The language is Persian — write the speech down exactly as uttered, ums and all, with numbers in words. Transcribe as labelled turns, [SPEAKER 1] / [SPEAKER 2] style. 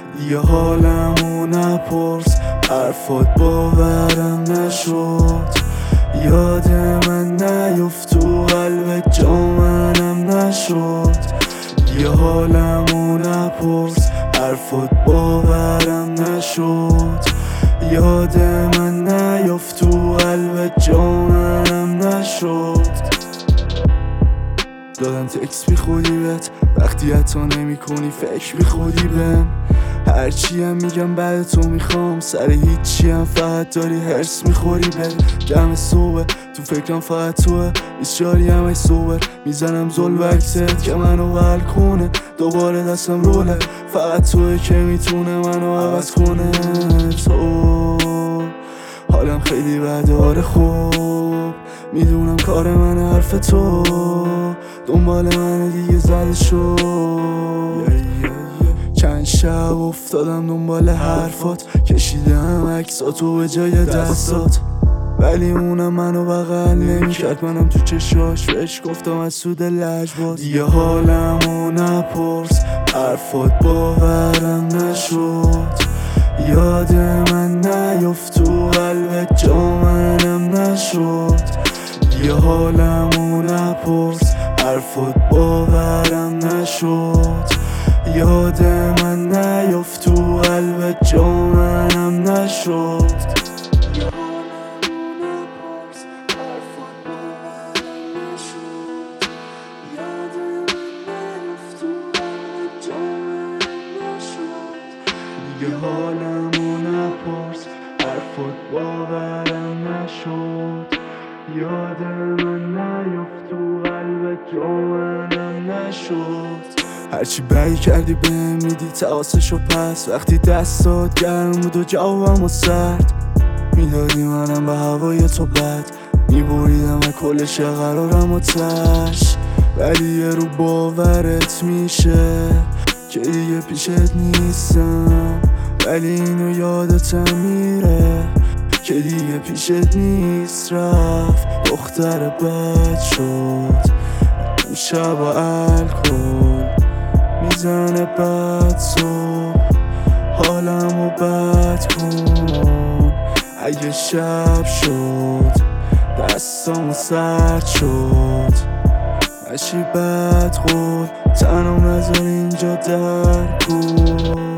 [SPEAKER 1] دیگه حالمو نپرس، حرفات باورم نشد. یاد من نیفت، تو قلب جا منم نشد. دیگه حالمو نپرس، حرفات باورم نشد. یاد من نیفت، تو قلب جا منم نشد. دادم تکس بی خودی بهت، وقتی حتی نمی کنی فکر بی خودی بهم. هرچی هم میگم بعد تو میخوام، سر هیچی هم فقط داری هرس میخوری. بری جمع صبح تو فکرم فقط توه، بیسچاری هم ای صبر میزنم زل و عکست که منو ول کنه. دوباره دستم روله، فقط توه که میتونه منو عوض کنه. تو حالم خیلی بده، آره خوب میدونم کار من حرف تو، دنبال من دیگه زده شد. چند شب افتادم دنبال حرفات، کشیدم عکساتو به جای دستات، ولی اونم منو بغل نمیکرد. منم تو چشاش بهش گفتم از سود لجبات. دیگه حالمو نپرس، حرفات باورم نشد. یاد من نیفت، تو قلب جا منم نشد. دیگه حالمو نپرس، حرفات باورم نشد. یاد من نیفت، تو قلب جا منم نشد. دیگه حالمو نپرس، حرفات باورم نشد. یاد من نیفت، تو قلب جا منم نشد. هرچی بگی کردی بهم میدی تقاسشو پس، وقتی دستات گرم بود و جوابم و سرد میدادی منم به هوای تو بد میبریدم و کلش قرارم و تش. ولی یه رو باورت میشه که دیگه پیشت نیستم، ولی اینو یادتم میره که دیگه پیشت نیست. رفت دختر بد شد، اون شب و الکل میزنه بد صبح، حالمو بد کن. اگه شب شد دستامو سرد شد، نشی بد خود تنم نذار اینجا در کن.